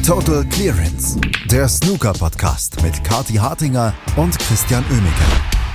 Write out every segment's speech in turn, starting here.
Total Clearance, der Snooker-Podcast mit Kathi Hartinger und Christian Oemeke.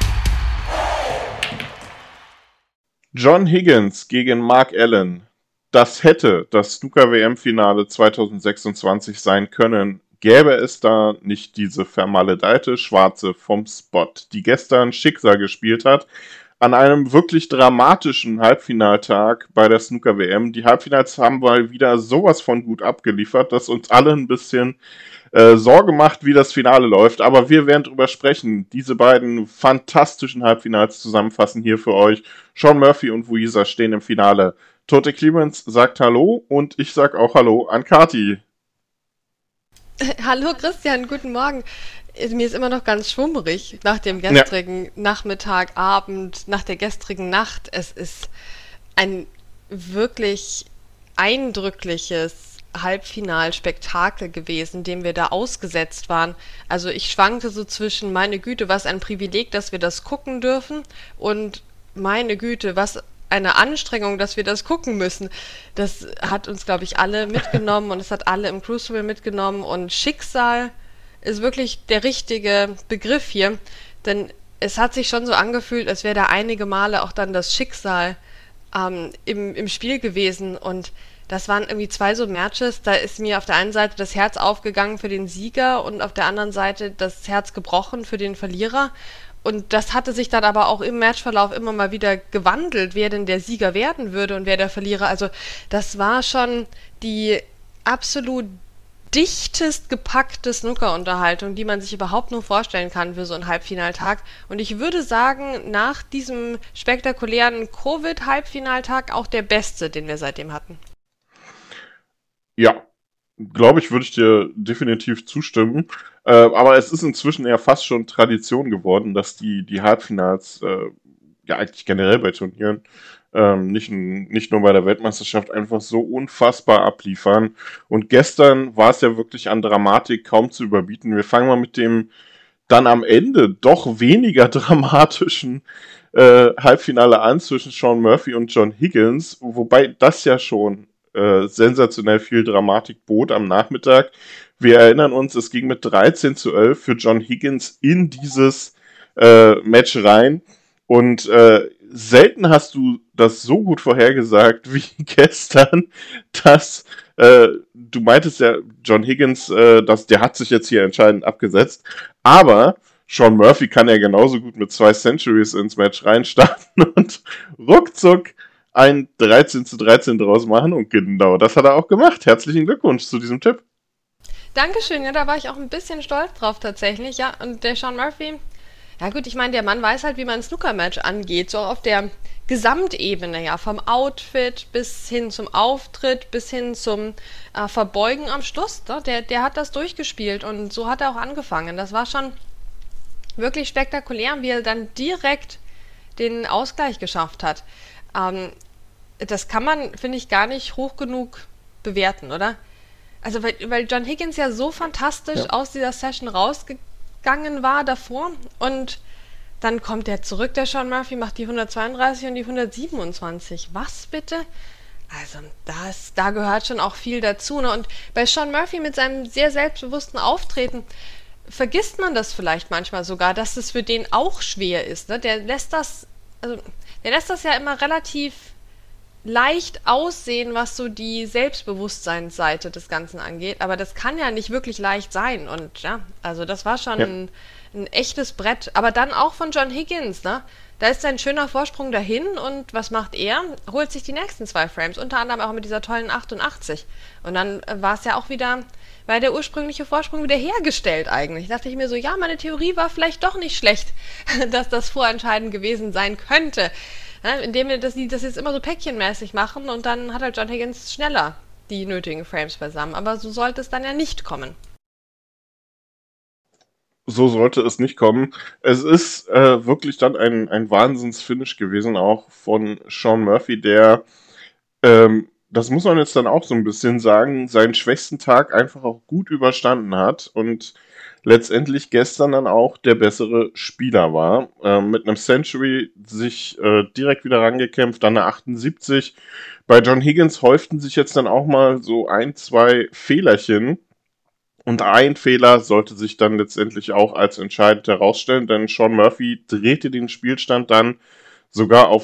John Higgins gegen Mark Allen. Das hätte das Snooker-WM-Finale 2026 sein können, gäbe es da nicht diese vermaledeite Schwarze vom Spot, die gestern Schicksal gespielt hat, an einem wirklich dramatischen Halbfinaltag bei der Snooker-WM. Die Halbfinals haben mal wieder sowas von gut abgeliefert, dass uns alle ein bisschen Sorge macht, wie das Finale läuft. Aber wir werden drüber sprechen. Diese beiden fantastischen Halbfinals zusammenfassen hier für euch. Shaun Murphy und Wuisa stehen im Finale. Total Clearance sagt Hallo und ich sag auch Hallo an Kathi. Hallo Christian, guten Morgen. Mir ist immer noch ganz schwummrig nach dem gestrigen Nachmittag, Abend, nach der gestrigen Nacht. Es ist ein wirklich eindrückliches Halbfinalspektakel gewesen, dem wir da ausgesetzt waren. Also ich schwankte so zwischen, meine Güte, was ein Privileg, dass wir das gucken dürfen, und meine Güte, was eine Anstrengung, dass wir das gucken müssen. Das hat uns, glaube ich, alle mitgenommen und es hat alle im Crucible mitgenommen, und Schicksal ist wirklich der richtige Begriff hier, denn es hat sich schon so angefühlt, als wäre da einige Male auch dann das Schicksal im Spiel gewesen, und das waren irgendwie zwei so Matches, da ist mir auf der einen Seite das Herz aufgegangen für den Sieger und auf der anderen Seite das Herz gebrochen für den Verlierer, und das hatte sich dann aber auch im Matchverlauf immer mal wieder gewandelt, wer denn der Sieger werden würde und wer der Verlierer. Also das war schon die absolut dichtest gepackte Snooker-Unterhaltung, die man sich überhaupt nur vorstellen kann für so einen Halbfinaltag. Und ich würde sagen, nach diesem spektakulären Covid-Halbfinaltag auch der beste, den wir seitdem hatten. Ja, glaube ich, würde ich dir definitiv zustimmen. Aber es ist inzwischen eher fast schon Tradition geworden, dass die Halbfinals, ja eigentlich generell bei Turnieren, nicht nur bei der Weltmeisterschaft, einfach so unfassbar abliefern. Und gestern war es ja wirklich an Dramatik kaum zu überbieten. Wir fangen mal mit dem dann am Ende doch weniger dramatischen Halbfinale an zwischen Shaun Murphy und John Higgins, wobei das ja schon sensationell viel Dramatik bot am Nachmittag. Wir erinnern uns, es ging mit 13:11 für John Higgins in dieses Match rein, und selten hast du das so gut vorhergesagt wie gestern, dass du meintest ja, John Higgins, der hat sich jetzt hier entscheidend abgesetzt, aber Shaun Murphy kann ja genauso gut mit 2 Centuries ins Match reinstarten und ruckzuck ein 13:13 draus machen, und genau das hat er auch gemacht. Herzlichen Glückwunsch zu diesem Tipp. Dankeschön, ja, da war ich auch ein bisschen stolz drauf tatsächlich, ja, und der Shaun Murphy, ja gut, ich meine, der Mann weiß halt, wie man ein Snooker-Match angeht, so auf der Gesamtebene, ja, vom Outfit bis hin zum Auftritt, bis hin zum Verbeugen am Schluss, ne? Der hat das durchgespielt, und so hat er auch angefangen. Das war schon wirklich spektakulär, wie er dann direkt den Ausgleich geschafft hat. Das kann man, finde ich, gar nicht hoch genug bewerten, oder? Also, weil John Higgins ja so fantastisch aus dieser Session rausgegangen war davor, und dann kommt er zurück, der Shaun Murphy, macht die 132 und die 127. Was bitte? Also, da gehört schon auch viel dazu, ne? Und bei Shaun Murphy mit seinem sehr selbstbewussten Auftreten vergisst man das vielleicht manchmal sogar, dass es für den auch schwer ist, ne? Der lässt das ja immer relativ leicht aussehen, was so die Selbstbewusstseinsseite des Ganzen angeht, aber das kann ja nicht wirklich leicht sein, und ja, also das war schon ein echtes Brett, aber dann auch von John Higgins, ne? Da ist ein schöner Vorsprung dahin, und was macht er? Holt sich die nächsten 2 Frames, unter anderem auch mit dieser tollen 88, und dann war es ja auch wieder, war der ursprüngliche Vorsprung wieder hergestellt eigentlich. Da dachte ich mir so, ja, meine Theorie war vielleicht doch nicht schlecht, dass das vorentscheidend gewesen sein könnte. Ja, indem wir das jetzt immer so päckchenmäßig machen, und dann hat halt John Higgins schneller die nötigen Frames beisammen. Aber so sollte es dann ja nicht kommen. So sollte es nicht kommen. Es ist wirklich dann ein Wahnsinns-Finish gewesen, auch von Shaun Murphy, der, das muss man jetzt dann auch so ein bisschen sagen, seinen schwächsten Tag einfach auch gut überstanden hat und letztendlich gestern dann auch der bessere Spieler war. Mit einem Century sich direkt wieder rangekämpft, dann eine 78. Bei John Higgins häuften sich jetzt dann auch mal so 1, 2 Fehlerchen, Und ein Fehler sollte sich dann letztendlich auch als entscheidend herausstellen, denn Sean Murphy drehte den Spielstand dann sogar auf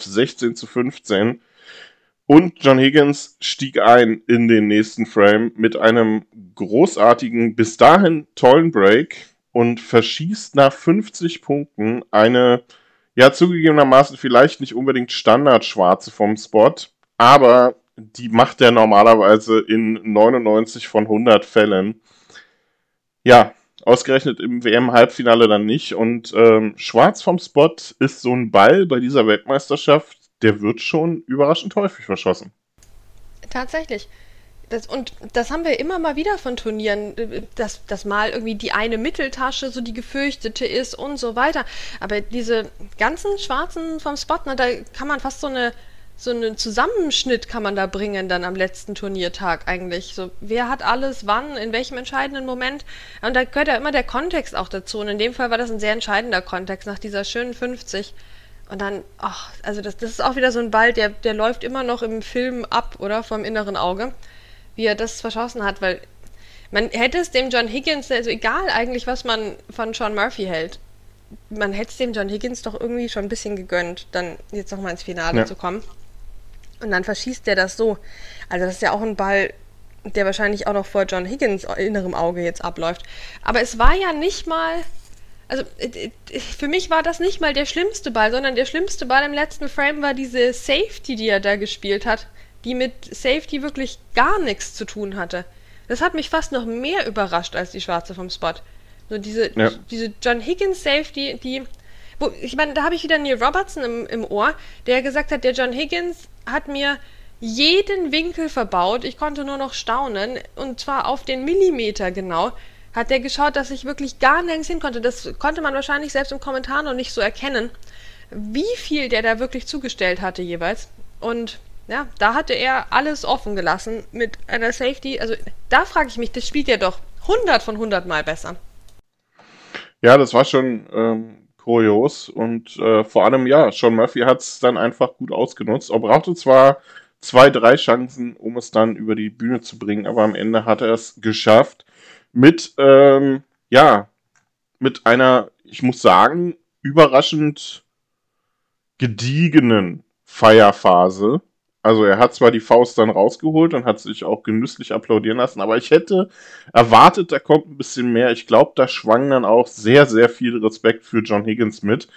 16:15 und John Higgins stieg ein in den nächsten Frame mit einem großartigen, bis dahin tollen Break und verschießt nach 50 Punkten eine, ja zugegebenermaßen vielleicht nicht unbedingt Standardschwarze vom Spot, aber die macht er normalerweise in 99 von 100 Fällen. Ja, ausgerechnet im WM-Halbfinale dann nicht. Und Schwarz vom Spot ist so ein Ball bei dieser Weltmeisterschaft, der wird schon überraschend häufig verschossen. Tatsächlich. Und das haben wir immer mal wieder von Turnieren, dass mal irgendwie die eine Mitteltasche so die gefürchtete ist und so weiter. Aber diese ganzen Schwarzen vom Spot, da kann man fast so einen Zusammenschnitt kann man da bringen dann am letzten Turniertag eigentlich. So, wer hat alles, wann, in welchem entscheidenden Moment. Und da gehört ja immer der Kontext auch dazu. Und in dem Fall war das ein sehr entscheidender Kontext nach dieser schönen 50. Und dann, also das ist auch wieder so ein Ball, der läuft immer noch im Film ab, oder? Vom inneren Auge, wie er das verschossen hat, weil man hätte es dem John Higgins, also egal eigentlich, was man von Sean Murphy hält, man hätte es dem John Higgins doch irgendwie schon ein bisschen gegönnt, dann jetzt nochmal ins Finale zu kommen. Und dann verschießt der das so. Also das ist ja auch ein Ball, der wahrscheinlich auch noch vor John Higgins innerem Auge jetzt abläuft. Aber es war ja nicht mal, also für mich war das nicht mal der schlimmste Ball, sondern der schlimmste Ball im letzten Frame war diese Safety, die er da gespielt hat, die mit Safety wirklich gar nichts zu tun hatte. Das hat mich fast noch mehr überrascht als die Schwarze vom Spot. So diese John Higgins Safety, ich meine, da habe ich wieder Neil Robertson im Ohr, der gesagt hat, der John Higgins hat mir jeden Winkel verbaut. Ich konnte nur noch staunen. Und zwar auf den Millimeter genau. Hat der geschaut, dass ich wirklich gar nirgends hin konnte. Das konnte man wahrscheinlich selbst im Kommentar noch nicht so erkennen, wie viel der da wirklich zugestellt hatte jeweils. Und ja, da hatte er alles offen gelassen mit einer Safety. Also da frage ich mich, das spielt ja doch 100 von 100 Mal besser. Ja, das war schon kurios und vor allem, ja, Sean Murphy hat es dann einfach gut ausgenutzt. Er brauchte zwar 2, 3 Chancen, um es dann über die Bühne zu bringen, aber am Ende hat er es geschafft mit einer, ich muss sagen, überraschend gediegenen Feierphase. Also er hat zwar die Faust dann rausgeholt und hat sich auch genüsslich applaudieren lassen, aber ich hätte erwartet, da kommt ein bisschen mehr. Ich glaube, da schwang dann auch sehr, sehr viel Respekt für John Higgins mit,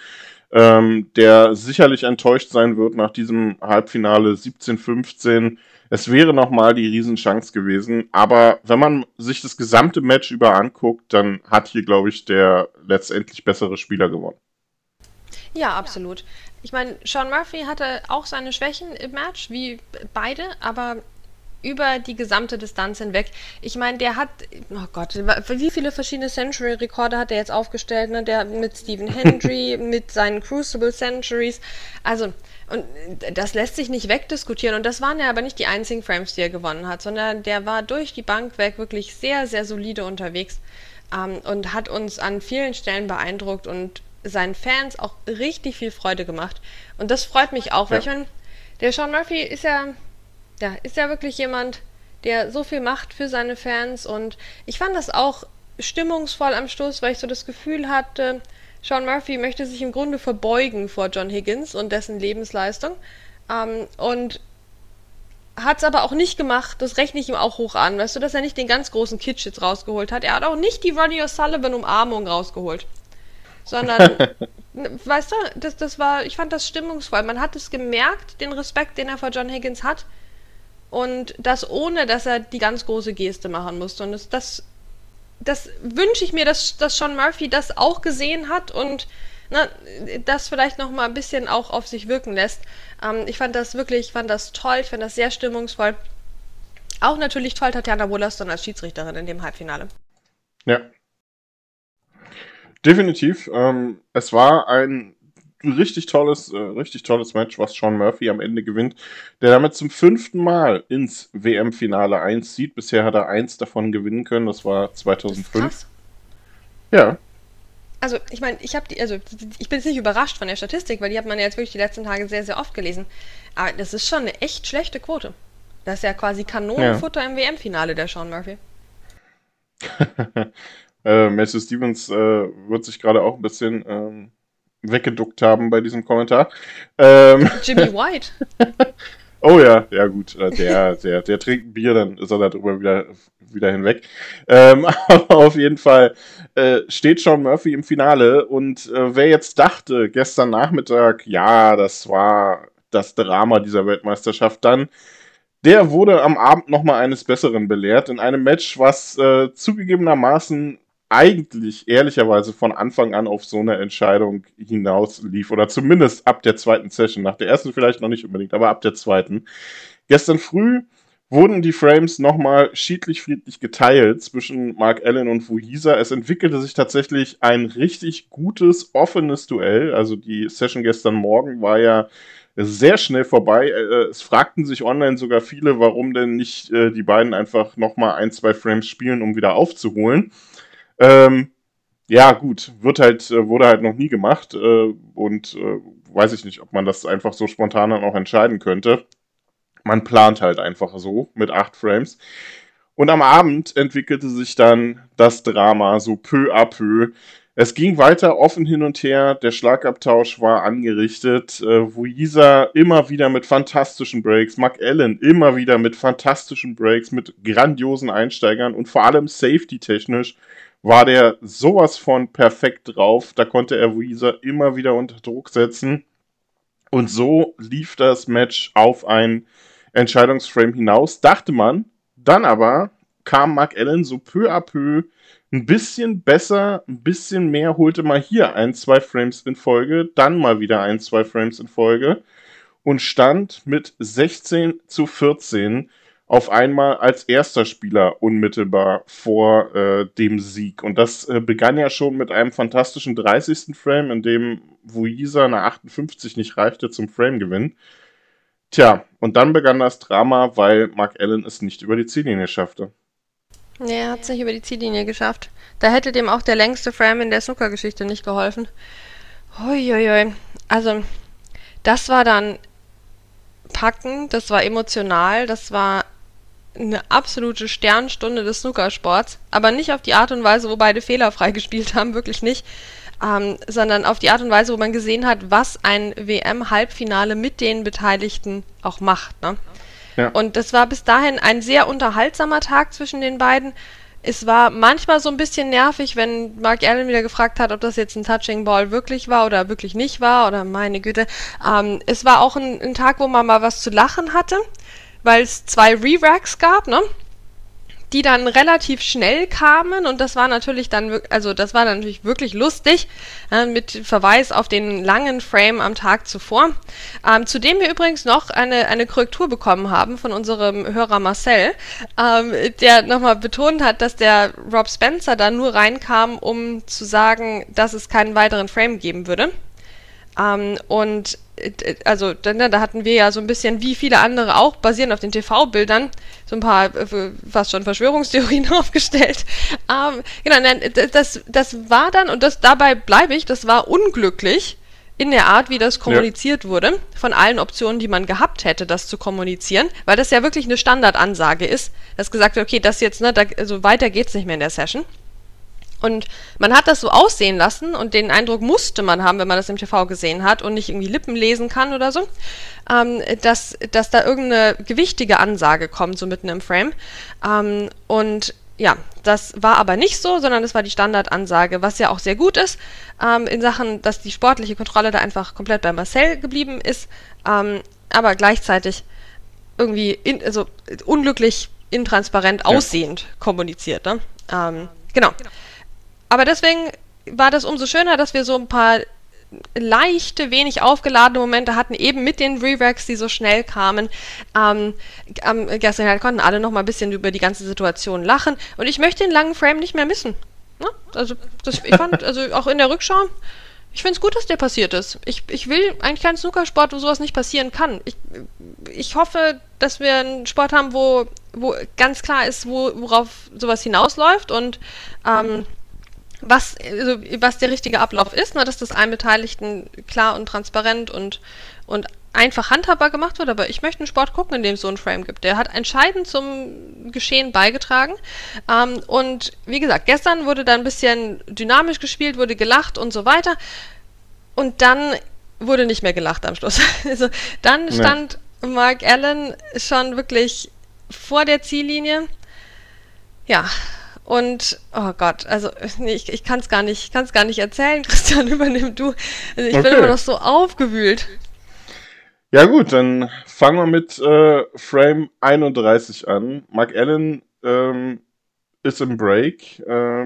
der sicherlich enttäuscht sein wird nach diesem Halbfinale 17:15. Es wäre nochmal die Riesenchance gewesen, aber wenn man sich das gesamte Match über anguckt, dann hat hier, glaube ich, der letztendlich bessere Spieler gewonnen. Ja, absolut. Ich meine, Sean Murphy hatte auch seine Schwächen im Match, wie beide, aber über die gesamte Distanz hinweg. Ich meine, der hat, oh Gott, wie viele verschiedene Century-Rekorde hat er jetzt aufgestellt, ne? Der mit Stephen Hendry, mit seinen Crucible Centuries. Also, und das lässt sich nicht wegdiskutieren. Und das waren ja aber nicht die einzigen Frames, die er gewonnen hat, sondern der war durch die Bank weg wirklich sehr, sehr solide unterwegs und hat uns an vielen Stellen beeindruckt und seinen Fans auch richtig viel Freude gemacht. Und das freut mich auch, weil ich meine, der Sean Murphy ist ja wirklich jemand, der so viel macht für seine Fans, und ich fand das auch stimmungsvoll am Schluss, weil ich so das Gefühl hatte, Sean Murphy möchte sich im Grunde verbeugen vor John Higgins und dessen Lebensleistung, und hat es aber auch nicht gemacht, das rechne ich ihm auch hoch an, weißt du, dass er nicht den ganz großen Kitsch jetzt rausgeholt hat. Er hat auch nicht die Ronnie O'Sullivan Umarmung rausgeholt, sondern, weißt du, ich fand das stimmungsvoll. Man hat es gemerkt, den Respekt, den er vor John Higgins hat, und das ohne, dass er die ganz große Geste machen musste. Und das wünsche ich mir, dass Sean Murphy das auch gesehen hat und das vielleicht noch mal ein bisschen auch auf sich wirken lässt. Ich fand das toll, ich fand das sehr stimmungsvoll. Auch natürlich toll Tatjana Wollaston als Schiedsrichterin in dem Halbfinale. Ja. Definitiv. Es war ein richtig tolles Match, was Sean Murphy am Ende gewinnt, der damit zum 5. Mal ins WM-Finale einzieht. Bisher hat er 1 davon gewinnen können, das war 2005. Das ist krass. Ja. Also, ich meine, ich bin jetzt nicht überrascht von der Statistik, weil die hat man ja jetzt wirklich die letzten Tage sehr, sehr oft gelesen. Aber das ist schon eine echt schlechte Quote. Das ist ja quasi Kanonenfutter im WM-Finale, der Sean Murphy. Matthew Stevens wird sich gerade auch ein bisschen weggeduckt haben bei diesem Kommentar. Jimmy White. Oh ja, ja gut, der trinkt ein Bier, dann ist er darüber wieder hinweg. Aber auf jeden Fall steht Sean Murphy im Finale und wer jetzt dachte gestern Nachmittag, ja, das war das Drama dieser Weltmeisterschaft dann, der wurde am Abend nochmal eines Besseren belehrt in einem Match, was zugegebenermaßen eigentlich ehrlicherweise von Anfang an auf so eine Entscheidung hinaus lief. Oder zumindest ab der zweiten Session. Nach der ersten vielleicht noch nicht unbedingt, aber ab der zweiten. Gestern früh wurden die Frames nochmal schiedlich-friedlich geteilt zwischen Mark Allen und Wuisa. Es entwickelte sich tatsächlich ein richtig gutes, offenes Duell. Also die Session gestern Morgen war ja sehr schnell vorbei. Es fragten sich online sogar viele, warum denn nicht die beiden einfach nochmal 1-2 Frames spielen, um wieder aufzuholen. Ja, gut, wurde halt noch nie gemacht und weiß ich nicht, ob man das einfach so spontan dann auch entscheiden könnte. Man plant halt einfach so mit 8 Frames. Und am Abend entwickelte sich dann das Drama so peu à peu. Es ging weiter offen hin und her, der Schlagabtausch war angerichtet, Wuisa immer wieder mit fantastischen Breaks, Mark Allen immer wieder mit fantastischen Breaks, mit grandiosen Einsteigern und vor allem safety-technisch war der sowas von perfekt drauf, da konnte er Wuisa immer wieder unter Druck setzen und so lief das Match auf ein Entscheidungsframe hinaus, dachte man, dann aber kam Mark Allen so peu à peu ein bisschen besser, ein bisschen mehr, holte mal hier 1-2 Frames in Folge, dann mal wieder 1-2 Frames in Folge und stand mit 16-14 auf einmal als erster Spieler unmittelbar vor dem Sieg. Und das begann ja schon mit einem fantastischen 30. Frame, in dem Wuisa eine 58 nicht reichte zum Frame-Gewinn. Tja, und dann begann das Drama, weil Mark Allen es nicht über die Ziellinie schaffte. Nee, er hat es nicht über die Ziellinie geschafft. Da hätte dem auch der längste Frame in der Snooker-Geschichte nicht geholfen. Huiuiui. Also, das war dann packend, das war emotional, das war eine absolute Sternstunde des Snookersports. Aber nicht auf die Art und Weise, wo beide fehlerfrei gespielt haben, wirklich nicht. Sondern auf die Art und Weise, wo man gesehen hat, was ein WM-Halbfinale mit den Beteiligten auch macht, ne? Ja. Und das war bis dahin ein sehr unterhaltsamer Tag zwischen den beiden. Es war manchmal so ein bisschen nervig, wenn Mark Allen wieder gefragt hat, ob das jetzt ein Touching Ball wirklich war oder wirklich nicht war, oder meine Güte. Es war auch ein Tag, wo man mal was zu lachen hatte, weil es 2 Re-Racks gab, ne? Die dann relativ schnell kamen und das war natürlich dann, also das war dann natürlich wirklich lustig, mit Verweis auf den langen Frame am Tag zuvor, zu dem wir übrigens noch eine Korrektur bekommen haben von unserem Hörer Marcel, der nochmal betont hat, dass der Rob Spencer da nur reinkam, um zu sagen, dass es keinen weiteren Frame geben würde. Und also da hatten wir ja so ein bisschen, wie viele andere auch, basierend auf den TV-Bildern, so ein paar fast schon Verschwörungstheorien aufgestellt. Genau, das war dann, und dabei bleibe ich, das war unglücklich in der Art, wie das kommuniziert wurde, von allen Optionen, die man gehabt hätte, das zu kommunizieren, weil das ja wirklich eine Standardansage ist, dass gesagt wird, okay, das jetzt, ne, also weiter geht's nicht mehr in der Session. Und man hat das so aussehen lassen und den Eindruck musste man haben, wenn man das im TV gesehen hat und nicht irgendwie Lippen lesen kann oder so, dass da irgendeine gewichtige Ansage kommt, so mitten im Frame. Und ja, das war aber nicht so, sondern das war die Standardansage, was ja auch sehr gut ist, in Sachen, dass die sportliche Kontrolle da einfach komplett bei Marcel geblieben ist, aber gleichzeitig irgendwie also unglücklich, intransparent aussehend kommuniziert. Ne? Genau. Aber deswegen war das umso schöner, dass wir so ein paar leichte, wenig aufgeladene Momente hatten, eben mit den Re-Racks, die so schnell kamen. Gestern konnten alle noch mal ein bisschen über die ganze Situation lachen. Und ich möchte den langen Frame nicht mehr missen. Ne? Also ich fand, also auch in der Rückschau, ich finde es gut, dass der passiert ist. Ich will eigentlich keinen Snookersport, wo sowas nicht passieren kann. Ich hoffe, dass wir einen Sport haben, wo ganz klar ist, worauf sowas hinausläuft und was der richtige Ablauf ist, ne, dass das allen Beteiligten klar und transparent und einfach handhabbar gemacht wird, aber ich möchte einen Sport gucken, in dem es so einen Frame gibt. Der hat entscheidend zum Geschehen beigetragen. Und wie gesagt, gestern wurde da ein bisschen dynamisch gespielt, wurde gelacht und so weiter. Und dann wurde nicht mehr gelacht am Schluss. Also dann stand Mark Allen schon wirklich vor der Ziellinie. Ja, und oh Gott, also nee, ich kann es gar nicht erzählen. Christian, übernimm du. Also ich bin immer noch so aufgewühlt. Ja gut, dann fangen wir mit Frame 31 an. Mark Allen ist im Break,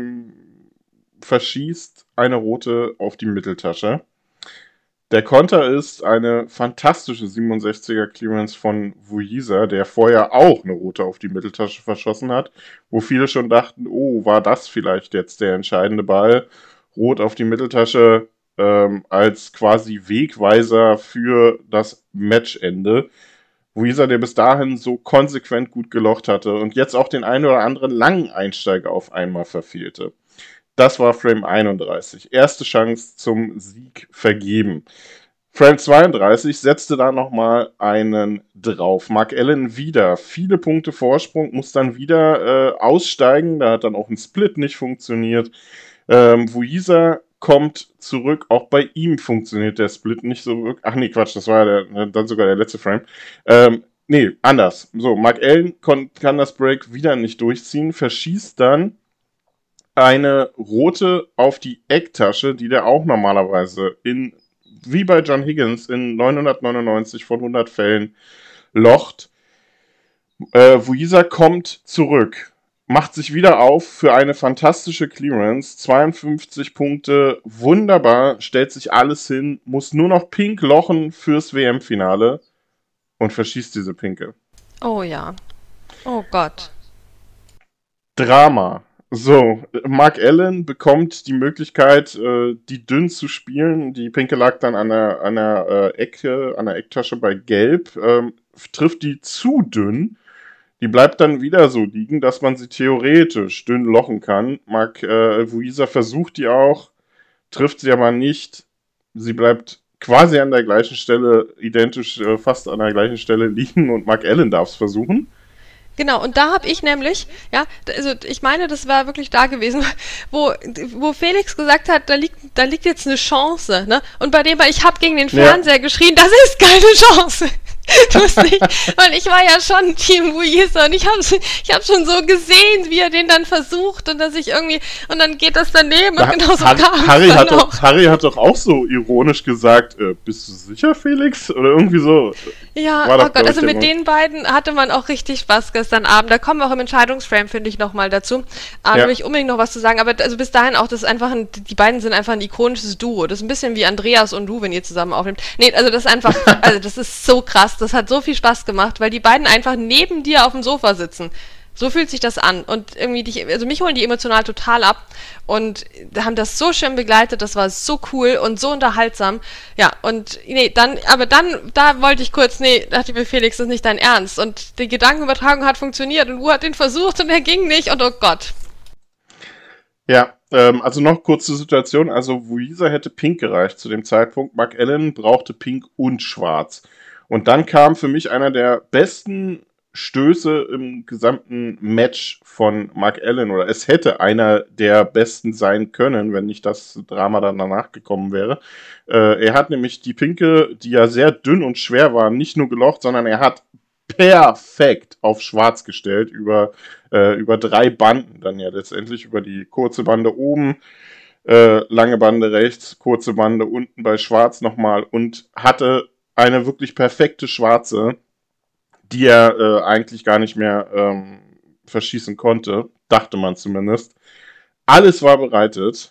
verschießt eine rote auf die Mitteltasche. Der Konter ist eine fantastische 67er Clearance von Vujiza, der vorher auch eine rote auf die Mitteltasche verschossen hat, wo viele schon dachten, oh, war das vielleicht jetzt der entscheidende Ball? Rot auf die Mitteltasche als quasi Wegweiser für das Matchende. Vujiza, der bis dahin so konsequent gut gelocht hatte und jetzt auch den einen oder anderen langen Einsteiger auf einmal verfehlte. Das war Frame 31. Erste Chance zum Sieg vergeben. Frame 32 setzte da nochmal einen drauf. Mark Allen wieder viele Punkte Vorsprung, muss dann wieder aussteigen. Da hat dann auch ein Split nicht funktioniert. Vujiza kommt zurück. Auch bei ihm funktioniert der Split nicht so wirklich. Ach nee, Quatsch, das war ja dann sogar der letzte Frame. Nee, anders. So, Mark Allen kann das Break wieder nicht durchziehen, verschießt dann eine rote auf die Ecktasche, die der auch normalerweise wie bei John Higgins in 999 von 100 Fällen locht. Vujiza kommt zurück, macht sich wieder auf für eine fantastische Clearance, 52 Punkte, wunderbar, stellt sich alles hin, muss nur noch pink lochen fürs WM-Finale und verschießt diese Pinke. Oh ja. Oh Gott. Drama. So, Mark Allen bekommt die Möglichkeit, die dünn zu spielen. Die Pinke lag dann an der Ecktasche bei Gelb. Trifft die zu dünn. Die bleibt dann wieder so liegen, dass man sie theoretisch dünn lochen kann. Vujiza versucht die auch, trifft sie aber nicht. Sie bleibt quasi an der gleichen Stelle, identisch fast an der gleichen Stelle liegen und Mark Allen darf es versuchen. Genau, und da habe ich nämlich, ja, also ich meine, das war wirklich da gewesen, wo Felix gesagt hat, da liegt jetzt eine Chance, ne? Und bei dem, ich habe gegen den Fernseher geschrien, das ist keine Chance. Lustig, weil ich war ja schon Team Vujiza und ich hab schon so gesehen, wie er den dann versucht und dass ich irgendwie, und dann geht das daneben und genauso kam Harry hat doch auch so ironisch gesagt, bist du sicher, Felix? Oder irgendwie so. Ja, oh Gott, also mit den beiden hatte man auch richtig Spaß gestern Abend. Da kommen wir auch im Entscheidungsframe, finde ich, nochmal dazu. Da will ich unbedingt noch was zu sagen, aber also bis dahin auch, das ist einfach die beiden sind einfach ein ikonisches Duo. Das ist ein bisschen wie Andreas und du, wenn ihr zusammen aufnehmt. Nee, also das ist einfach, also das ist so krass. Das hat so viel Spaß gemacht, weil die beiden einfach neben dir auf dem Sofa sitzen. So fühlt sich das an. Und irgendwie, also mich holen die emotional total ab und haben das so schön begleitet, das war so cool und so unterhaltsam. Ja, und da wollte ich kurz, dachte ich mir, Felix, das ist nicht dein Ernst. Und die Gedankenübertragung hat funktioniert und Wu hat den versucht und er ging nicht und oh Gott. Ja, also noch kurze Situation. Also Vujiza hätte pink gereicht zu dem Zeitpunkt. Mark Allen brauchte pink und schwarz. Und dann kam für mich einer der besten Stöße im gesamten Match von Mark Allen, oder es hätte einer der besten sein können, wenn nicht das Drama dann danach gekommen wäre. Er hat nämlich die Pinke, die ja sehr dünn und schwer war, nicht nur gelocht, sondern er hat perfekt auf schwarz gestellt, über 3 Banden dann ja letztendlich, über die kurze Bande oben, lange Bande rechts, kurze Bande unten bei schwarz nochmal und hatte eine wirklich perfekte schwarze, die er eigentlich gar nicht mehr verschießen konnte, dachte man zumindest. Alles war bereitet.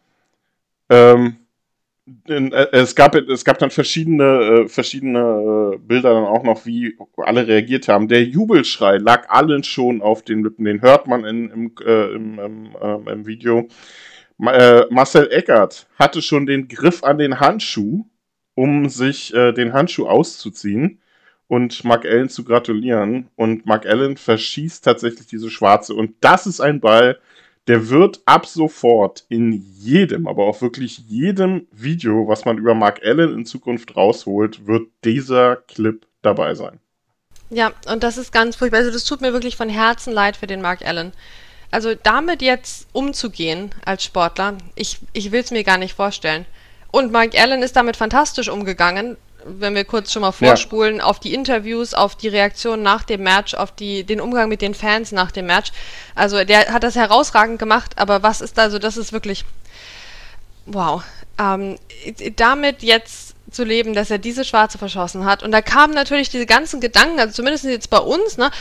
Es gab dann verschiedene Bilder dann auch noch, wie alle reagiert haben. Der Jubelschrei lag allen schon auf den Lippen, den hört man im Video. Marcel Eckert hatte schon den Griff an den Handschuh, um sich den Handschuh auszuziehen und Mark Allen zu gratulieren. Und Mark Allen verschießt tatsächlich diese schwarze. Und das ist ein Ball, der wird ab sofort in jedem, aber auch wirklich jedem Video, was man über Mark Allen in Zukunft rausholt, wird dieser Clip dabei sein. Ja, und das ist ganz furchtbar. Also das tut mir wirklich von Herzen leid für den Mark Allen. Also damit jetzt umzugehen als Sportler, ich will es mir gar nicht vorstellen. Und Mark Allen ist damit fantastisch umgegangen, wenn wir kurz schon mal vorspulen, auf die Interviews, auf die Reaktion nach dem Match, auf den Umgang mit den Fans nach dem Match. Also der hat das herausragend gemacht, aber was ist da, also das ist wirklich, wow. Damit jetzt zu leben, dass er diese Schwarze verschossen hat, und da kamen natürlich diese ganzen Gedanken, also zumindest jetzt bei uns, ne,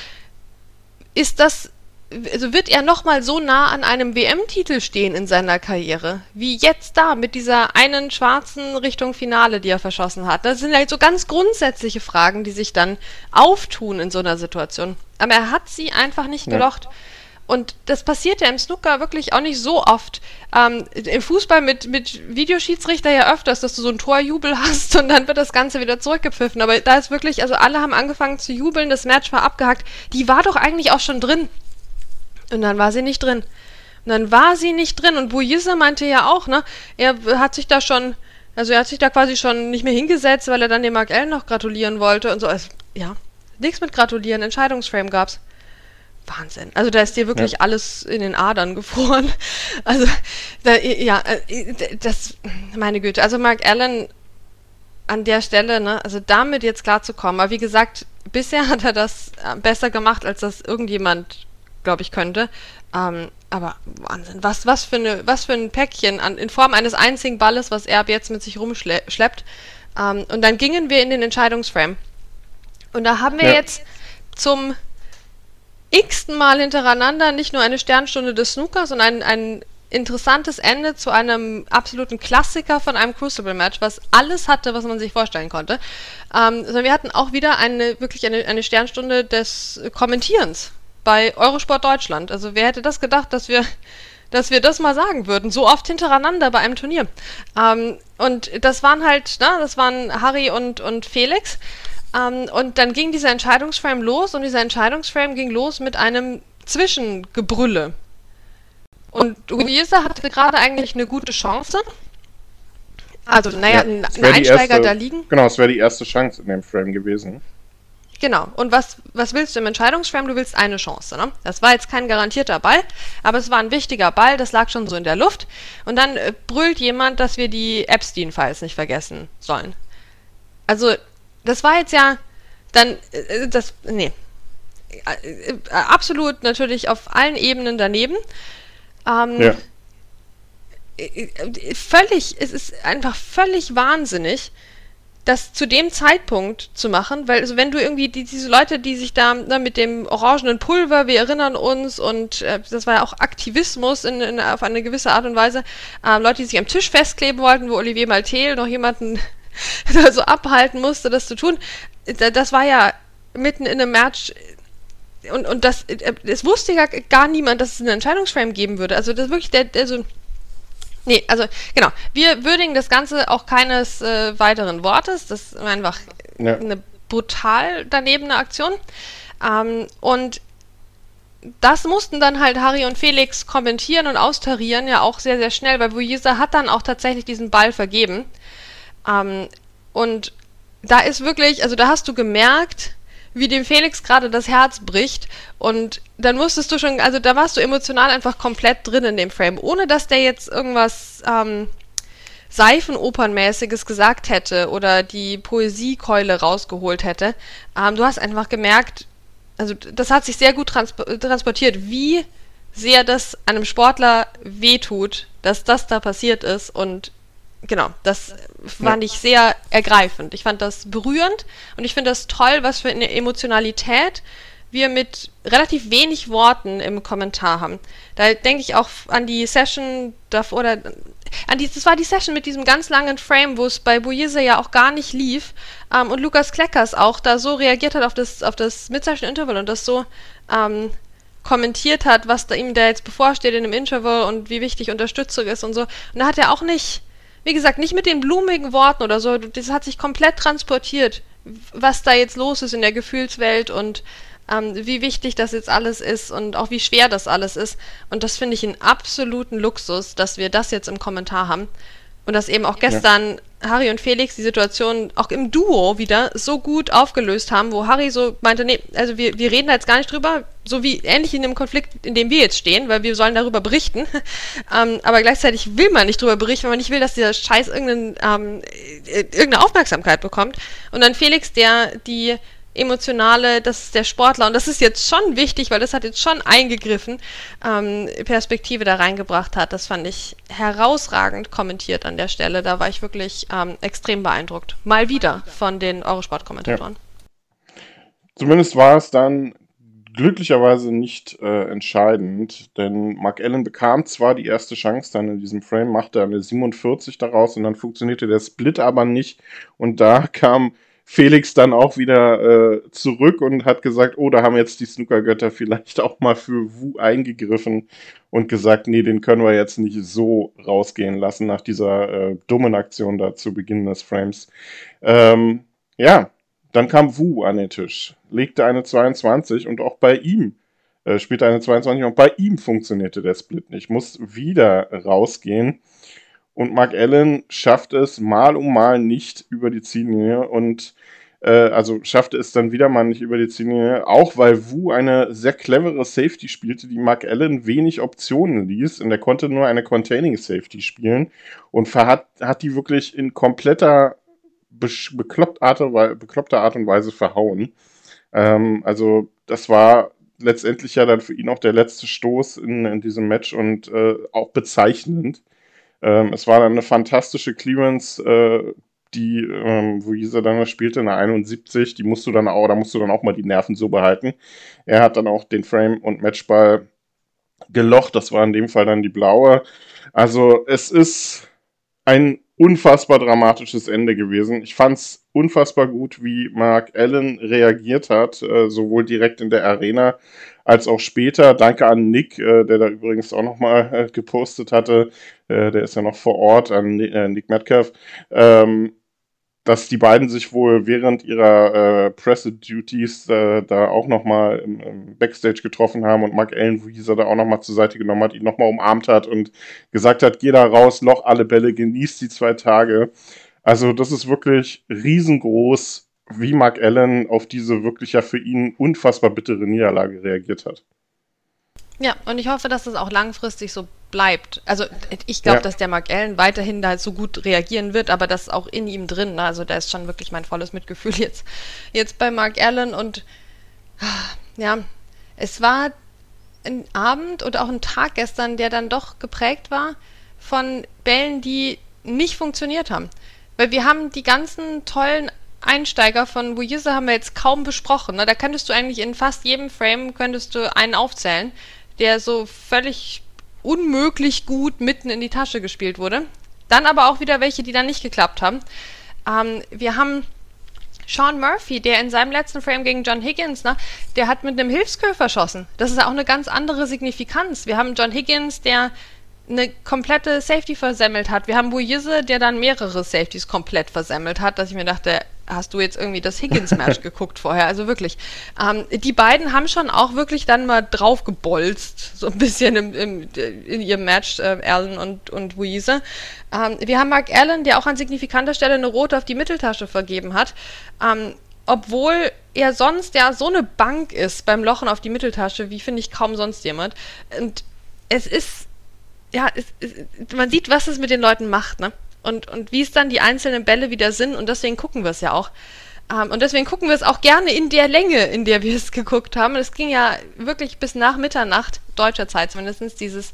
also wird er nochmal so nah an einem WM-Titel stehen in seiner Karriere, wie jetzt da, mit dieser einen Schwarzen Richtung Finale, die er verschossen hat. Das sind halt so ganz grundsätzliche Fragen, die sich dann auftun in so einer Situation. Aber er hat sie einfach nicht gelocht. Und das passiert ja im Snooker wirklich auch nicht so oft. Im Fußball mit Videoschiedsrichter ja öfters, dass du so einen Torjubel hast und dann wird das Ganze wieder zurückgepfiffen. Aber da ist wirklich, also alle haben angefangen zu jubeln, das Match war abgehakt. Die war doch eigentlich auch schon drin. Und dann war sie nicht drin. Und Bu Yisa meinte ja auch, ne, er hat sich da quasi schon nicht mehr hingesetzt, weil er dann dem Mark Allen noch gratulieren wollte und so. Also, ja, nichts mit gratulieren, Entscheidungsframe gab's. Wahnsinn. Also da ist dir wirklich alles in den Adern gefroren. Also, meine Güte. Also Mark Allen an der Stelle, ne, also damit jetzt klarzukommen. Aber wie gesagt, bisher hat er das besser gemacht, als das irgendjemand, glaube ich, könnte. Aber Wahnsinn. Was für ein Päckchen in Form eines einzigen Balles, was er ab jetzt mit sich rumschleppt. Und dann gingen wir in den Entscheidungsframe. Und da haben wir jetzt zum x-ten Mal hintereinander nicht nur eine Sternstunde des Snookers, sondern ein interessantes Ende zu einem absoluten Klassiker von einem Crucible-Match, was alles hatte, was man sich vorstellen konnte. Sondern wir hatten auch wieder eine Sternstunde des Kommentierens bei Eurosport Deutschland. Also wer hätte das gedacht, dass wir das mal sagen würden, so oft hintereinander bei einem Turnier. Und das waren Harry und Felix. Und dann ging dieser Entscheidungsframe los und dieser Entscheidungsframe ging los mit einem Zwischengebrülle. Und Bu Yisa hatte gerade eigentlich eine gute Chance. Also, ein Einsteiger da liegen. Genau, es wäre die erste Chance in dem Frame gewesen. Genau. Und was willst du im Entscheidungsframe? Du willst eine Chance, ne? Das war jetzt kein garantierter Ball, aber es war ein wichtiger Ball, das lag schon so in der Luft. Und dann brüllt jemand, dass wir die Epstein-Files nicht vergessen sollen. Also, das war jetzt ja dann, absolut natürlich auf allen Ebenen daneben. Es ist einfach völlig wahnsinnig, das zu dem Zeitpunkt zu machen, weil also wenn du irgendwie diese Leute, die sich da mit dem orangenen Pulver, wir erinnern uns, und das war ja auch Aktivismus auf eine gewisse Art und Weise, Leute, die sich am Tisch festkleben wollten, wo Olivier Maltel noch jemanden so abhalten musste, das zu tun, das war ja mitten in einem Match. Und es wusste ja gar niemand, dass es einen Entscheidungsframe geben würde. Also das wirklich genau. Wir würdigen das Ganze auch keines weiteren Wortes. Das war einfach eine brutal danebene Aktion. Und das mussten dann halt Harry und Felix kommentieren und austarieren, ja auch sehr, sehr schnell, weil Bu Yisa hat dann auch tatsächlich diesen Ball vergeben. Und da ist wirklich, also da hast du gemerkt, wie dem Felix gerade das Herz bricht, und dann musstest du schon, also da warst du emotional einfach komplett drin in dem Frame, ohne dass der jetzt irgendwas Seifenopernmäßiges gesagt hätte oder die Poesiekeule rausgeholt hätte. Du hast einfach gemerkt, also das hat sich sehr gut transportiert, wie sehr das einem Sportler wehtut, dass das da passiert ist, und genau, das fand ich sehr ergreifend. Ich fand das berührend und ich finde das toll, was für eine Emotionalität wir mit relativ wenig Worten im Kommentar haben. Da denke ich auch an die Session das war die Session mit diesem ganz langen Frame, wo es bei Bu Yisa ja auch gar nicht lief, und Lukas Kleckers auch da so reagiert hat auf das Mid-Session-Interval und das so kommentiert hat, was da ihm da jetzt bevorsteht in dem Interval und wie wichtig Unterstützung ist und so. Und da hat er auch nicht, wie gesagt, nicht mit den blumigen Worten oder so, das hat sich komplett transportiert, was da jetzt los ist in der Gefühlswelt, und wie wichtig das jetzt alles ist und auch wie schwer das alles ist. Und das finde ich einen absoluten Luxus, dass wir das jetzt im Kommentar haben. Und dass eben auch gestern Harry und Felix die Situation auch im Duo wieder so gut aufgelöst haben, wo Harry so meinte, nee, also wir reden da jetzt gar nicht drüber, so wie ähnlich in dem Konflikt, in dem wir jetzt stehen, weil wir sollen darüber berichten, aber gleichzeitig will man nicht drüber berichten, weil man nicht will, dass dieser Scheiß irgendeine Aufmerksamkeit bekommt. Und dann Felix, der die emotionale, das ist der Sportler und das ist jetzt schon wichtig, weil das hat jetzt schon eingegriffen, Perspektive da reingebracht hat. Das fand ich herausragend kommentiert an der Stelle. Da war ich wirklich extrem beeindruckt. Mal wieder von den Eurosport-Kommentatoren. Ja. Zumindest war es dann glücklicherweise nicht entscheidend, denn Mark Allen bekam zwar die erste Chance dann in diesem Frame, machte eine 47 daraus und dann funktionierte der Split aber nicht und da kam Felix dann auch wieder zurück und hat gesagt, oh, da haben jetzt die Snookergötter vielleicht auch mal für Wu eingegriffen und gesagt, nee, den können wir jetzt nicht so rausgehen lassen nach dieser dummen Aktion da zu Beginn des Frames. Ja, dann kam Wu an den Tisch, legte eine 22 und auch bei ihm spielte eine 22 und bei ihm funktionierte der Split nicht, muss wieder rausgehen. Und Mark Allen schafft es mal um mal nicht über die Ziellinie und also schaffte es dann wieder mal nicht über die Ziellinie, auch weil Wu eine sehr clevere Safety spielte, die Mark Allen wenig Optionen ließ und er konnte nur eine Containing Safety spielen und hat die wirklich in kompletter bekloppter Art und Weise verhauen. Also das war letztendlich ja dann für ihn auch der letzte Stoß in diesem Match und auch bezeichnend. Es war dann eine fantastische Clearance, wo Isa dann spielte, eine 71, da musst du dann auch mal die Nerven so behalten. Er hat dann auch den Frame- und Matchball gelocht, das war in dem Fall dann die blaue. Also es ist ein unfassbar dramatisches Ende gewesen. Ich fand es unfassbar gut, wie Mark Allen reagiert hat, sowohl direkt in der Arena als auch später. Danke an Nick, der da übrigens auch nochmal gepostet hatte. Der ist ja noch vor Ort, an Nick Metcalf. Dass die beiden sich wohl während ihrer Presse-Duties da auch nochmal im Backstage getroffen haben und Mark Allen, wo dieser da auch nochmal zur Seite genommen hat, ihn nochmal umarmt hat und gesagt hat, geh da raus, loch alle Bälle, genießt die 2 Tage. Also das ist wirklich riesengroß, wie Mark Allen auf diese wirklich ja für ihn unfassbar bittere Niederlage reagiert hat. Ja, und ich hoffe, dass das auch langfristig so bleibt. Also ich glaube, dass der Mark Allen weiterhin da so gut reagieren wird, aber das auch in ihm drin. Also da ist schon wirklich mein volles Mitgefühl jetzt bei Mark Allen und ja, es war ein Abend und auch ein Tag gestern, der dann doch geprägt war von Bällen, die nicht funktioniert haben. Weil wir haben die ganzen tollen Einsteiger von Wu Yizhe haben wir jetzt kaum besprochen. Ne? Da könntest du eigentlich in fast jedem Frame einen aufzählen, der so völlig unmöglich gut mitten in die Tasche gespielt wurde. Dann aber auch wieder welche, die dann nicht geklappt haben. Wir haben Sean Murphy, der in seinem letzten Frame gegen John Higgins, der hat mit einem Hilfsköder verschossen. Das ist auch eine ganz andere Signifikanz. Wir haben John Higgins, der eine komplette Safety versemmelt hat. Wir haben Wu Yizhe, der dann mehrere Safeties komplett versemmelt hat, dass ich mir dachte, hast du jetzt irgendwie das Higgins-Match geguckt vorher? Also wirklich. Die beiden haben schon auch wirklich dann mal draufgebolzt, so ein bisschen in ihrem Match, Allen und Wu Yizhe. Wir haben Mark Allen, der auch an signifikanter Stelle eine rote auf die Mitteltasche vergeben hat. Obwohl er sonst ja so eine Bank ist beim Lochen auf die Mitteltasche, wie finde ich kaum sonst jemand. Und es ist man sieht, was es mit den Leuten macht, ne? Und wie es dann die einzelnen Bälle wieder sind und deswegen gucken wir es ja auch. Und deswegen gucken wir es auch gerne in der Länge, in der wir es geguckt haben. Und es ging ja wirklich bis nach Mitternacht, deutscher Zeit zumindest, dieses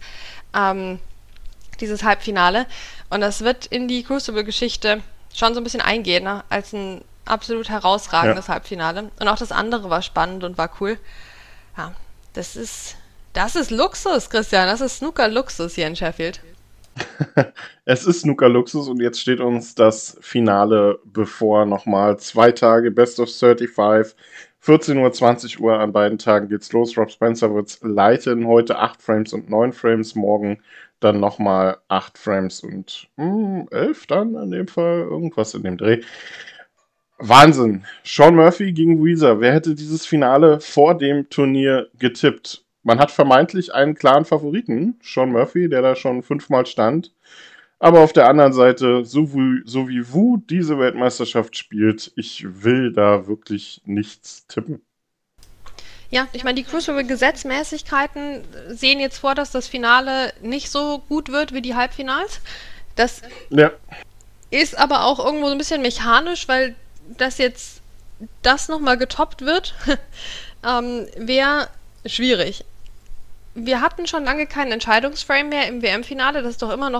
Halbfinale. Und das wird in die Crucible-Geschichte schon so ein bisschen eingehen, ne? Als ein absolut herausragendes Halbfinale. Und auch das andere war spannend und war cool. Ja, das ist Luxus, Christian. Das ist Snooker-Luxus hier in Sheffield. Es ist Snooker-Luxus und jetzt steht uns das Finale bevor. Nochmal 2 Tage, Best of 35, 14 Uhr, 20 Uhr an beiden Tagen geht's los. Rob Spencer wird's leiten. Heute 8 Frames und 9 Frames. Morgen dann nochmal 8 Frames und 11 dann in dem Fall. Irgendwas in dem Dreh. Wahnsinn. Sean Murphy gegen Weezer. Wer hätte dieses Finale vor dem Turnier getippt? Man hat vermeintlich einen klaren Favoriten, Sean Murphy, der da schon 5-mal stand. Aber auf der anderen Seite, so wie Wu diese Weltmeisterschaft spielt, ich will da wirklich nichts tippen. Ja, ich meine, die Crucible-Gesetzmäßigkeiten sehen jetzt vor, dass das Finale nicht so gut wird wie die Halbfinals. Das ist aber auch irgendwo so ein bisschen mechanisch, weil das nochmal getoppt wird, wäre schwierig. Wir hatten schon lange keinen Entscheidungsframe mehr im WM-Finale, das ist doch immer noch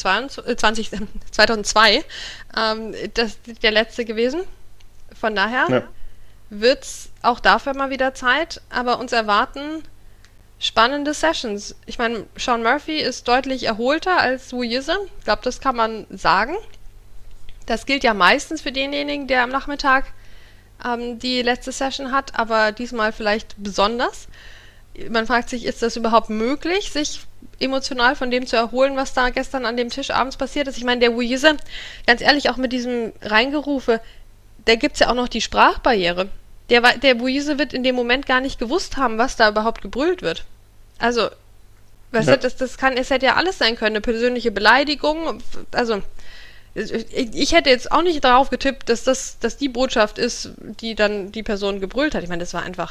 2002 das der letzte gewesen. Von daher wird es auch dafür mal wieder Zeit, aber uns erwarten spannende Sessions. Ich meine, Sean Murphy ist deutlich erholter als Wu Yizhe. Ich glaube, das kann man sagen. Das gilt ja meistens für denjenigen, der am Nachmittag die letzte Session hat, aber diesmal vielleicht besonders. Man fragt sich, ist das überhaupt möglich, sich emotional von dem zu erholen, was da gestern an dem Tisch abends passiert ist? Ich meine, der Wu Yizhe, ganz ehrlich, auch mit diesem Reingerufe, da gibt es ja auch noch die Sprachbarriere. Der Wu Yizhe wird in dem Moment gar nicht gewusst haben, was da überhaupt gebrüllt wird. Also, es hätte ja alles sein können, eine persönliche Beleidigung. Also, ich hätte jetzt auch nicht darauf getippt, dass die Botschaft ist, die dann die Person gebrüllt hat. Ich meine, das war einfach...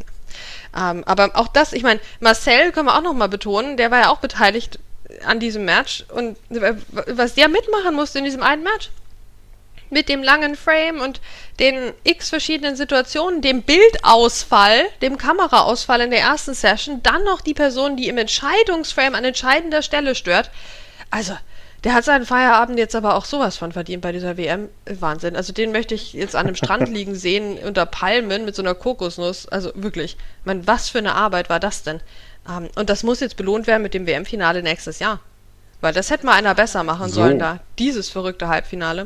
aber auch das, ich meine, Marcel können wir auch nochmal betonen, der war ja auch beteiligt an diesem Match und was der mitmachen musste in diesem einen Match, mit dem langen Frame und den x verschiedenen Situationen, dem Bildausfall, dem Kameraausfall in der ersten Session, dann noch die Person, die im Entscheidungsframe an entscheidender Stelle stört. Also, der hat seinen Feierabend jetzt aber auch sowas von verdient bei dieser WM. Wahnsinn. Also den möchte ich jetzt an einem Strand liegen sehen, unter Palmen mit so einer Kokosnuss. Also wirklich, ich meine, was für eine Arbeit war das denn? Und das muss jetzt belohnt werden mit dem WM-Finale nächstes Jahr. Weil das hätte mal einer besser machen sollen da. Dieses verrückte Halbfinale.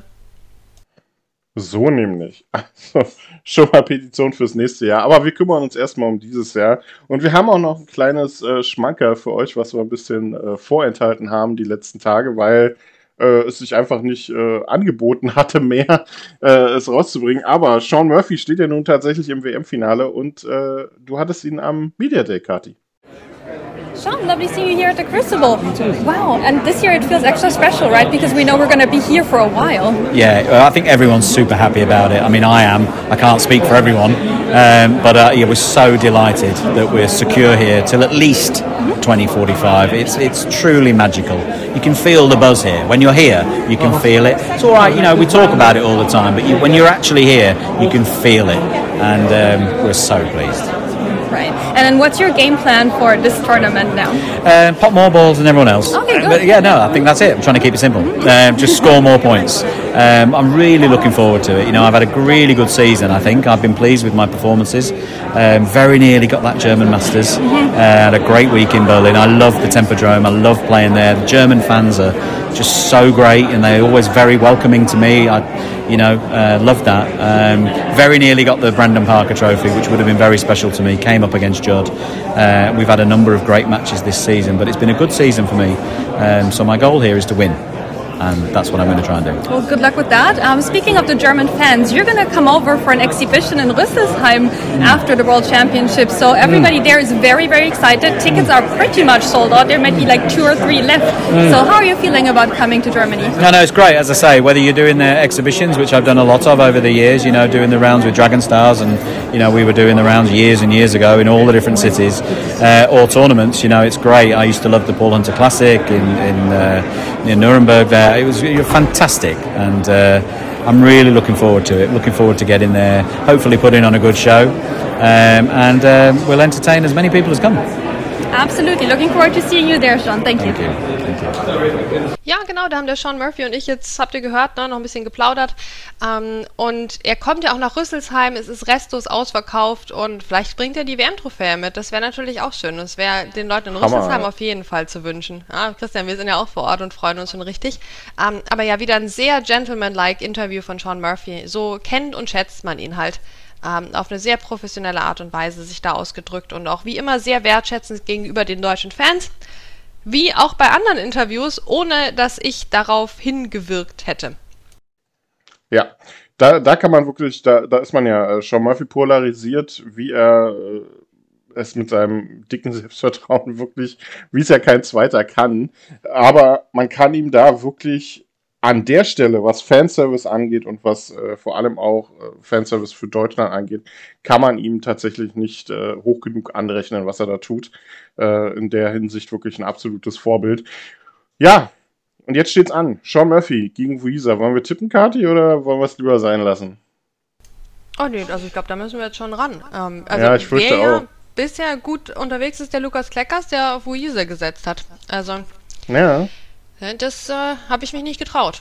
So nämlich. Also schon mal Petition fürs nächste Jahr. Aber wir kümmern uns erstmal um dieses Jahr. Und wir haben auch noch ein kleines Schmankerl für euch, was wir ein bisschen vorenthalten haben die letzten Tage, weil es sich einfach nicht angeboten hatte, mehr es rauszubringen. Aber Sean Murphy steht ja nun tatsächlich im WM-Finale und du hattest ihn am Media Day, Kathi. Sean, lovely seeing you here at the Crucible. Wow, and this year it feels extra special, right? Because we know we're going to be here for a while. Yeah, I think everyone's super happy about it. I mean, I am. I can't speak for everyone. But we're so delighted that we're secure here till at least 2045. It's truly magical. You can feel the buzz here. When you're here, you can feel it. It's all right, we talk about it all the time, but when you're actually here, you can feel it. And we're so pleased. Right. And then what's your game plan for this tournament now? Pop more balls than everyone else. Okay, good. But I think that's it. I'm trying to keep it simple. Just score more points. I'm really looking forward to it. I've had a really good season, I think. I've been pleased with my performances. Very nearly got that German Masters. Had a great week in Berlin. I love the Tempodrome. I love playing there. The German fans are just so great and they're always very welcoming to me. I love that. Very nearly got the Brandon Parker Trophy, which would have been very special to me. Came up against Judd. We've had a number of great matches this season, but it's been a good season for me. So my goal here is to win. And that's what I'm going to try and do. Well, good luck with that. Speaking of the German fans, you're going to come over for an exhibition in Rüsselsheim after the World Championship. So everybody there is very, very excited. Tickets are pretty much sold out. There might be like 2 or 3 left. So how are you feeling about coming to Germany? No, it's great. As I say, whether you're doing the exhibitions, which I've done a lot of over the years, doing the rounds with Dragon Stars, and we were doing the rounds years and years ago in all the different cities, or tournaments. It's great. I used to love the Paul Hunter Classic in Nuremberg there. It was fantastic, and I'm really looking forward to it. Looking forward to getting there, hopefully putting on a good show, and we'll entertain as many people as come. Absolutely. Looking forward to seeing you there, Sean. Thank you. Ja, genau, da haben der Sean Murphy und ich jetzt, habt ihr gehört, noch ein bisschen geplaudert. Und er kommt ja auch nach Rüsselsheim, es ist restlos ausverkauft und vielleicht bringt er die WM-Trophäe mit. Das wäre natürlich auch schön. Das wäre den Leuten in Rüsselsheim auf jeden Fall zu wünschen. Christian, wir sind ja auch vor Ort und freuen uns schon richtig. Aber ja, wieder ein sehr gentleman-like Interview von Sean Murphy. So kennt und schätzt man ihn halt. Auf eine sehr professionelle Art und Weise sich da ausgedrückt und auch wie immer sehr wertschätzend gegenüber den deutschen Fans, wie auch bei anderen Interviews, ohne dass ich darauf hingewirkt hätte. Ja, da kann man wirklich, da ist man ja Sean Murphy polarisiert, wie er es mit seinem dicken Selbstvertrauen wirklich, wie es ja kein zweiter kann. Aber man kann ihm da wirklich an der Stelle, was Fanservice angeht und was vor allem auch Fanservice für Deutschland angeht, kann man ihm tatsächlich nicht hoch genug anrechnen, was er da tut. In der Hinsicht wirklich ein absolutes Vorbild. Ja, und jetzt steht's an. Sean Murphy gegen Wheezer. Wollen wir tippen, Kathi, oder wollen wir es lieber sein lassen? Oh nee, also ich glaube, da müssen wir jetzt schon ran. Ja, ich fürchte auch. Bisher gut unterwegs ist der Lukas Kleckers, der auf Wheezer gesetzt hat. Also, ja. Das habe ich mich nicht getraut.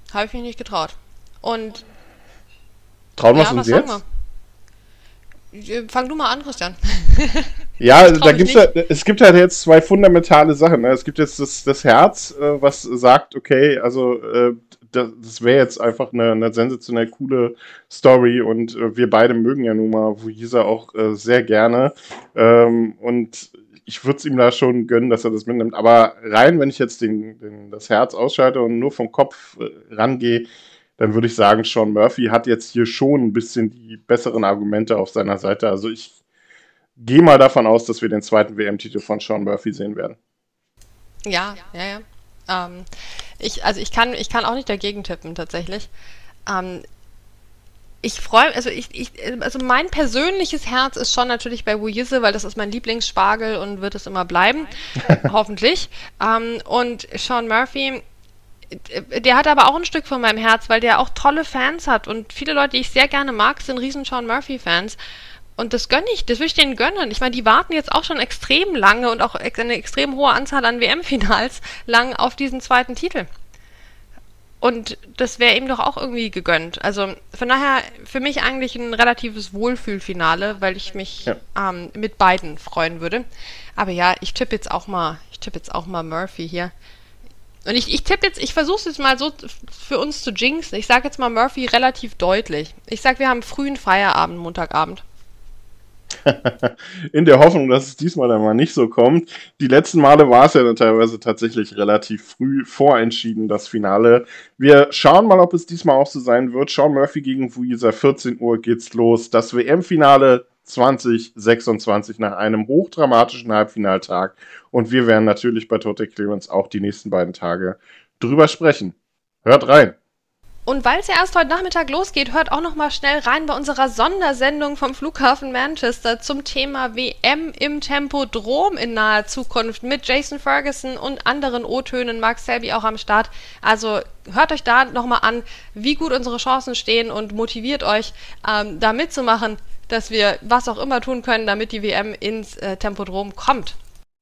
Und trauen wir es uns jetzt? Fang du mal an, Christian. Ja, es gibt halt jetzt zwei fundamentale Sachen. Es gibt jetzt das Herz, was sagt, okay, also das wäre jetzt einfach eine sensationell coole Story und wir beide mögen ja nun mal Wheezer auch sehr gerne und ich würde es ihm da schon gönnen, dass er das mitnimmt, aber rein, wenn ich jetzt das Herz ausschalte und nur vom Kopf rangehe, dann würde ich sagen, Sean Murphy hat jetzt hier schon ein bisschen die besseren Argumente auf seiner Seite. Also ich gehe mal davon aus, dass wir den zweiten WM-Titel von Sean Murphy sehen werden. Ja. Ich kann auch nicht dagegen tippen, tatsächlich. Ich freue mich, also mein persönliches Herz ist schon natürlich bei Wheezer, weil das ist mein Lieblingsspargel und wird es immer bleiben, hoffentlich. Und Sean Murphy, der hat aber auch ein Stück von meinem Herz, weil der auch tolle Fans hat und viele Leute, die ich sehr gerne mag, sind riesen Sean Murphy-Fans. Und das will ich denen gönnen. Ich meine, die warten jetzt auch schon extrem lange und auch eine extrem hohe Anzahl an WM-Finals lang auf diesen zweiten Titel. Und das wäre ihm doch auch irgendwie gegönnt. Also von daher für mich eigentlich ein relatives Wohlfühlfinale, weil ich mich mit beiden freuen würde. Aber ja, ich tippe jetzt auch mal Murphy hier. Und ich versuche es jetzt mal so für uns zu jinxen. Ich sage jetzt mal Murphy relativ deutlich. Ich sage, wir haben frühen Feierabend, Montagabend. In der Hoffnung, dass es diesmal dann mal nicht so kommt. Die letzten Male war es ja dann teilweise tatsächlich relativ früh vorentschieden, das Finale. Wir schauen mal, ob es diesmal auch so sein wird. Sean Murphy gegen Wheezer, 14 Uhr geht's los. Das WM-Finale 2026 nach einem hochdramatischen Halbfinaltag. Und wir werden natürlich bei Total Clearance auch die nächsten beiden Tage drüber sprechen. Hört rein! Und weil es ja erst heute Nachmittag losgeht, hört auch noch mal schnell rein bei unserer Sondersendung vom Flughafen Manchester zum Thema WM im Tempodrom in naher Zukunft mit Jason Ferguson und anderen O-Tönen, Mark Selby auch am Start. Also hört euch da noch mal an, wie gut unsere Chancen stehen und motiviert euch, da mitzumachen, dass wir was auch immer tun können, damit die WM ins Tempodrom kommt.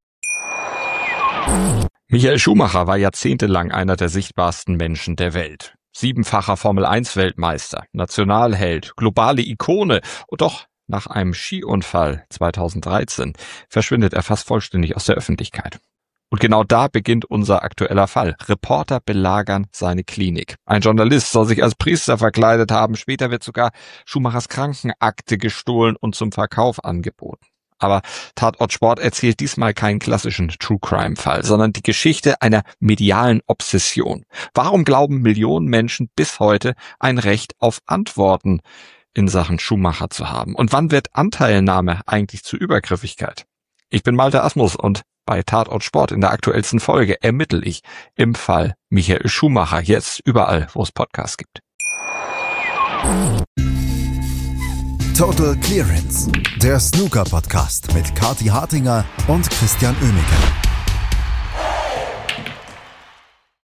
Michael Schumacher war jahrzehntelang einer der sichtbarsten Menschen der Welt. 7-facher Formel-1-Weltmeister, Nationalheld, globale Ikone. Und doch, nach einem Skiunfall 2013 verschwindet er fast vollständig aus der Öffentlichkeit. Und genau da beginnt unser aktueller Fall. Reporter belagern seine Klinik. Ein Journalist soll sich als Priester verkleidet haben. Später wird sogar Schumachers Krankenakte gestohlen und zum Verkauf angeboten. Aber Tatort Sport erzählt diesmal keinen klassischen True-Crime-Fall, sondern die Geschichte einer medialen Obsession. Warum glauben Millionen Menschen bis heute, ein Recht auf Antworten in Sachen Schumacher zu haben? Und wann wird Anteilnahme eigentlich zu Übergriffigkeit? Ich bin Malte Asmus und bei Tatort Sport in der aktuellsten Folge ermittle ich im Fall Michael Schumacher. Jetzt überall, wo es Podcasts gibt. Total Clearance, der Snooker-Podcast mit Kathi Hartinger und Christian Oemeke.